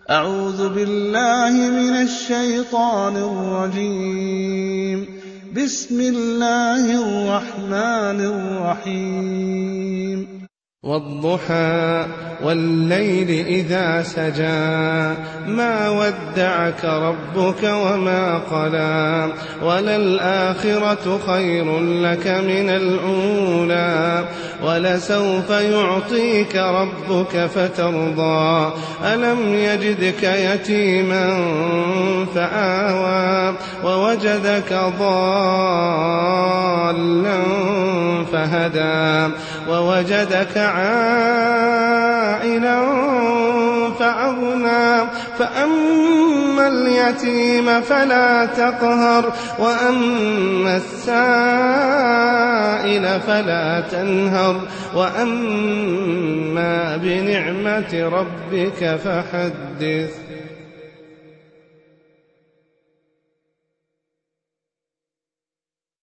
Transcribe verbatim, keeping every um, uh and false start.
أعوذ بالله من الشيطان الرجيم. بسم الله الرحمن الرحيم. والضحى والليل إذا سجى ما ودعك ربك وما قلى وللآخرة خير لك من الأولى ولسوف يعطيك ربك فترضى ألم يجدك يتيما فآوى ووجدك ضالا فهدى ووجدك عائلا فأغنى فأما اليتيم فلا تقهر وأما السائل فلا تنهر وأما بنعمة ربك فحدث.